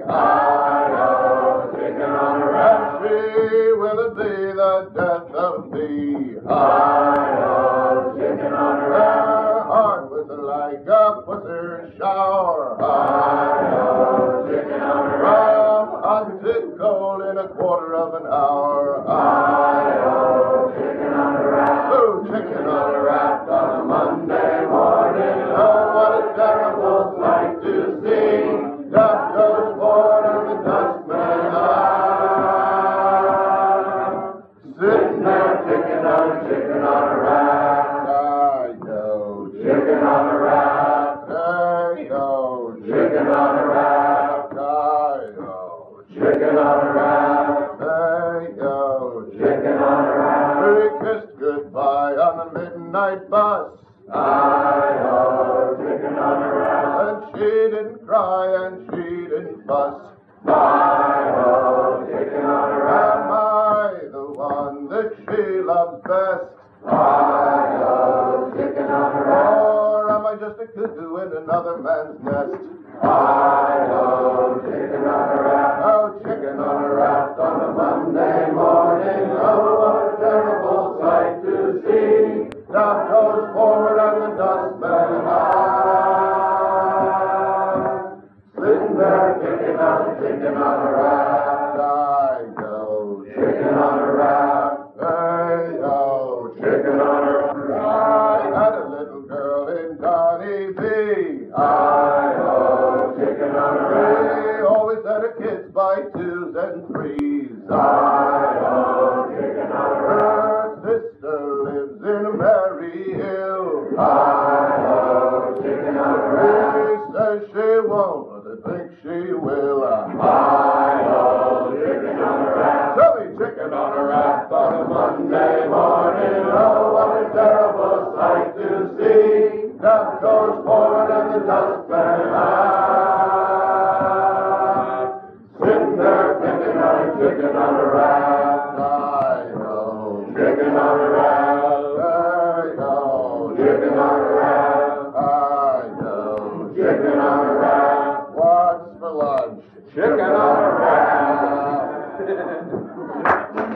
Hi-ho, chicken on a raft. And she will be the death of thee. Hi-ho, chicken on a raft. Her heart was like a pusser shower. Hi-ho, chicken on a raft. From hot to cold in a quarter of an hour. Hi-ho, chicken on a raft. Oh, chicken on a raft On a Monday morning, Oh, what a terrible sight to see. Duck goes forward on the dustman. Sitting there chicken on a raft. I know. Chicken on a raft. I know. Chicken on a raft. I know. Chicken on a raft. I know. Chicken on a raft. We kissed goodbye on the midnight bus. Hi-ho, chicken on a raft. And she didn't cry and she didn't fuss. Hi-ho, chicken on a raft. Am I the one that she loves best? Hi-ho, chicken on a raft. Or am I just a cuckoo in another man's nest? Hi-ho, chicken on a raft. Oh, chicken on a raft On a Monday morning, oh, what a terrible sight to see. Duck goes forward and the dustman Sitting there picking out chicken on a raft. I know. Chicken on a raft. I know. Chicken on a raft. I had a little girl in Donny B. Hi-ho, chicken on a raft. She always had her kids by twos and threes. Hi-ho, chicken on a raft. Her sister lives in Mary Hill. Hi-ho, chicken on a raft. She says she won't, but I think she will. Hi-ho, chicken on a raft. Silly chicken on a raft On a Monday morning, oh, what a terrible sight to see. Duck goes forward and the dustman Sitting there picking out a chicken on a raft.